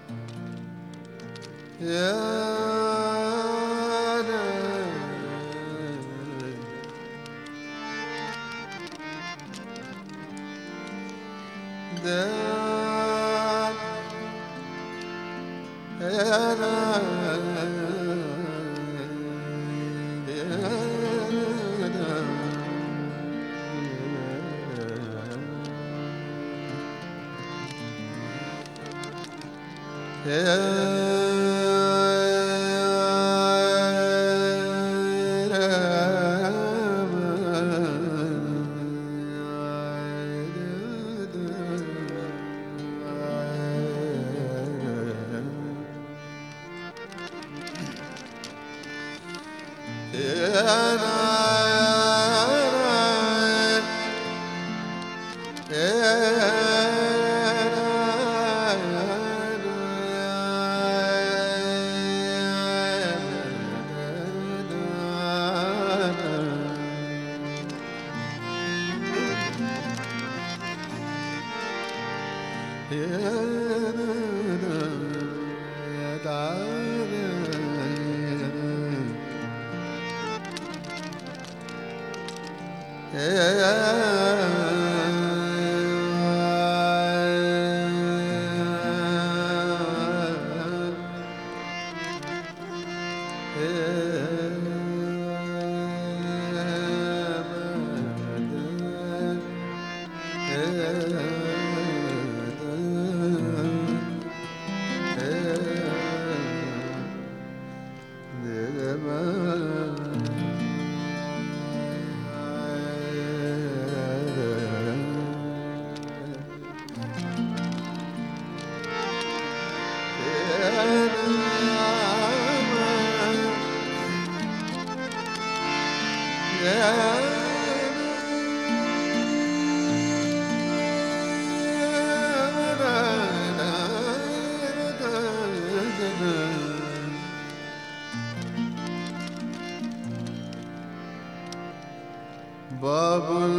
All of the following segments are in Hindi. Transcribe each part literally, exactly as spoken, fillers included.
बाबुल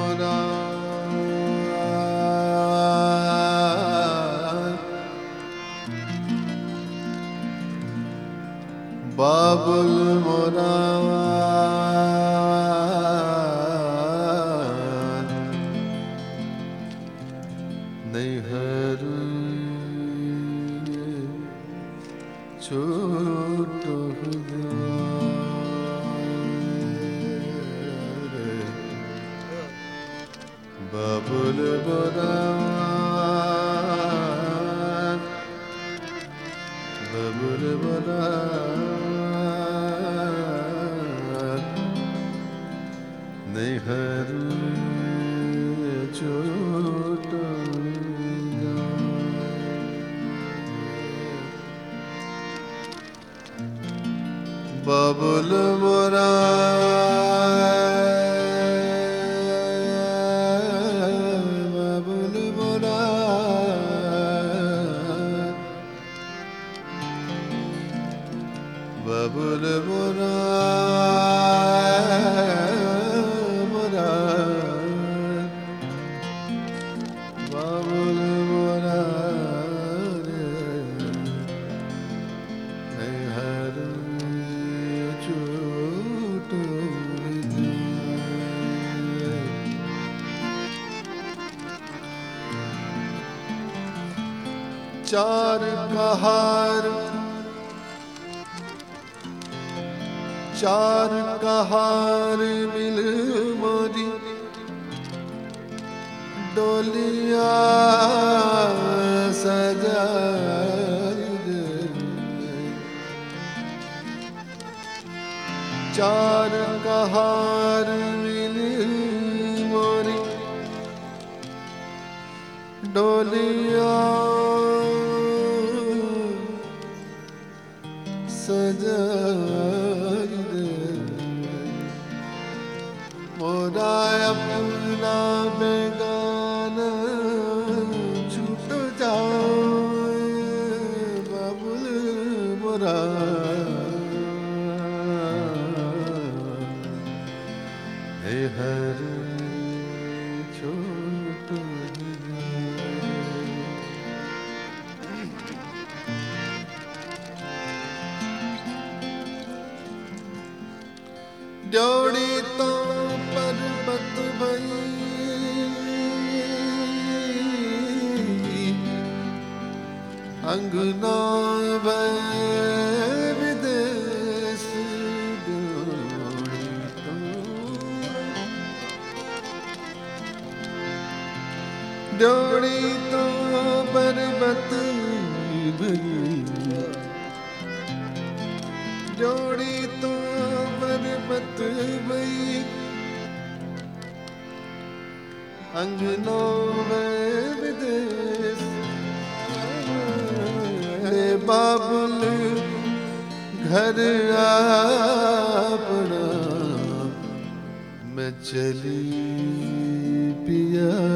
मुराद बाबुल मुराद नैहर छोट बाबुल मुराद बाबुल मुराद नैहर छोट बाबुल मुराद बाबुल मुराद मुराद बाबुल मुराद नैहर छोट चार कहार चार कहार मिल मोदी डोलिया सजा चार कहार मिल मोरी डोलिया सजा मोरा अपना बेगाना छूट जाए बाबुल मोरा हे हर छोट जोड़ी तो पर्वत भई अंगना भय विदेश जोड़ी तो जोड़ी तो पर्वत भई जोड़ी तो पर्वत भई अंगनो विदेश ले बाबुल घर अपना मैं चली पिया